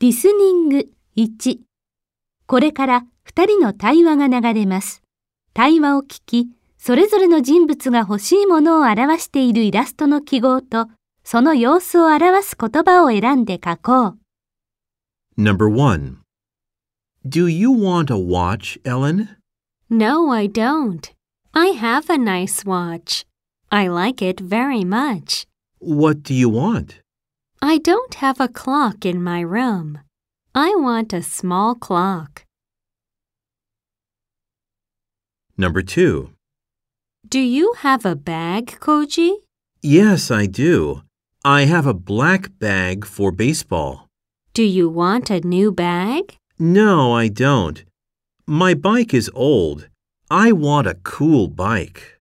リスニング1。これから2人の対話が流れます。対話を聞き、それぞれの人物が欲しいものを表しているイラストの記号と、その様子を表す言葉を選んで書こう。 Number 1. Do you want a watch, Ellen? No, I don't. I have a nice watch. I like it very much. What do you want? I don't have a clock in my room. I want a small clock. Number 2. Do you have a bag, Koji? Yes, I do. I have a black bag for baseball. Do you want a new bag? No, I don't. My bike is old. I want a cool bike.